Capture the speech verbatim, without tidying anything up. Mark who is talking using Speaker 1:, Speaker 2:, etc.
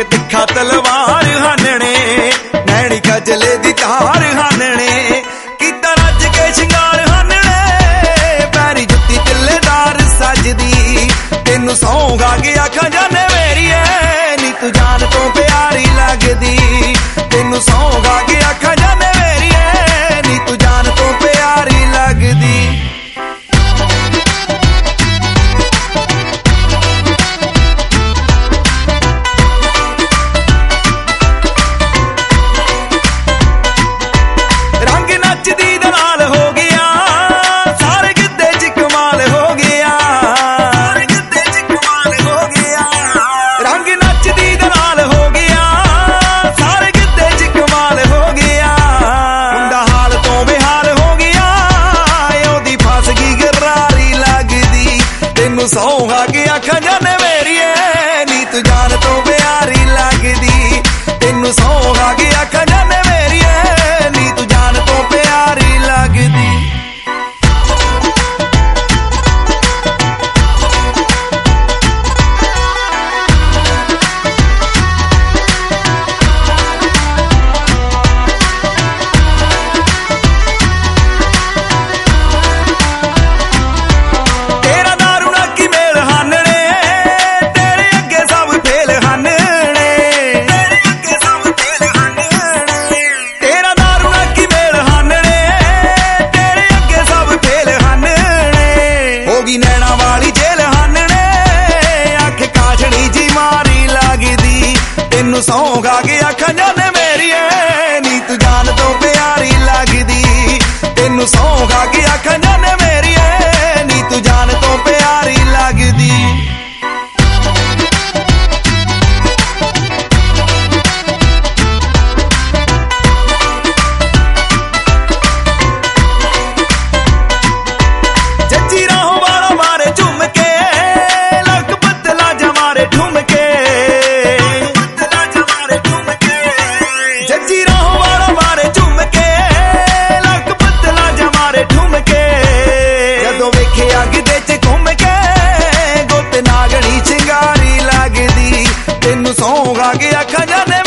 Speaker 1: ਤਿੱਖਾ ਤਲਵਾਰ ਹਾਨਣੇ, ਨੈਣੀ ਕਜਲੇ ਦੀ ਧਾਰ ਹਾਨਣੇ, ਕੀਤਾ ਰੱਜ ਕੇ ਸ਼ਿੰਗਾਰ ਹਾਨਣੇ, ਪੈਰੀ ਜੁੱਤੀ ਤਿੱਲੇਦਾਰ ਸੱਜਦੀ, ਤੈਨੂੰ ਸੌਂਗਾ ਕੇ ਆਖਾਂ ਜਾਨੇ ਮੇਰੀਏ ਨੀ ਤੂੰ ਜਾਨ ਤੋਂ ਪਿਆਰੀ ਲੱਗਦੀ, ਤੈਨੂੰ ਸੌਂਗਾ ਕੇ ਆਖਾਂ ਜਾਨੇ ਮੇਰੀਏ ਨੀ ਤੂੰ ਜਾਨ ਤੋਂ ਪਿਆਰੀ ਲੱਗਦੀ। ਸੌਂਗਾ ਕੇ ਆਖਾਂ ਜਾਨੇ ਮੇਰੀਏ ਨੀ ਤੂੰ ਜਾਨ ਤੋਂ ਪਿਆਰੀ ਲੱਗਦੀ, ਤੈਨੂੰ ਸੌਂਗਾ ਕੇ ਆਖਾਂ ਜਾਨੇ ਮੇਰੀਏ ਨੀ ਤੂੰ ਜਾਨ ਤੋਂ ਪਿਆਰੀ ਲੱਗਦੀ। ਤੈਨੂੰ ਸੌਂਗਾ ਕੇ ਆਖਾਂ ਜਾਨੇ ਮੇਰੀਏ ਨੀ ਤੂੰ ਜਾਨ ਤੋਂ ਪਿਆਰੀ ਲੱਗਦੀ, ਤੈਨੂੰ ਸੌਂਗਾ ਕੇ ਆਖਾਂ ਜਾਨੇ ਮੇਰੀਏ ਨੀ ਤੂੰ ਜਾਨ ਤੋਂ ਪਿਆਰੀ ਲੱਗਦੀ। ਜੱਜੀ ਰਾਹੋਂ ਵਾਲਾ ਮਾਰੇ ਝੁੰਮ ਕੇ, ਲੱਕ ਬਦਲਾ ਜਮਾਰੇ ਠੁੰਮ ਕੇ, ਅੱਗ ਦੇ ਚ ਘੁੰਮ ਕੇ ਗੁੱਤ ਨਾਗਣੀ ਚਿੰਗਾਰੀ ਲੱਗਦੀ, ਤੈਨੂੰ ਸੌਂਗਾ ਕੇ ਆਖਾਂ ਜਾਨੇ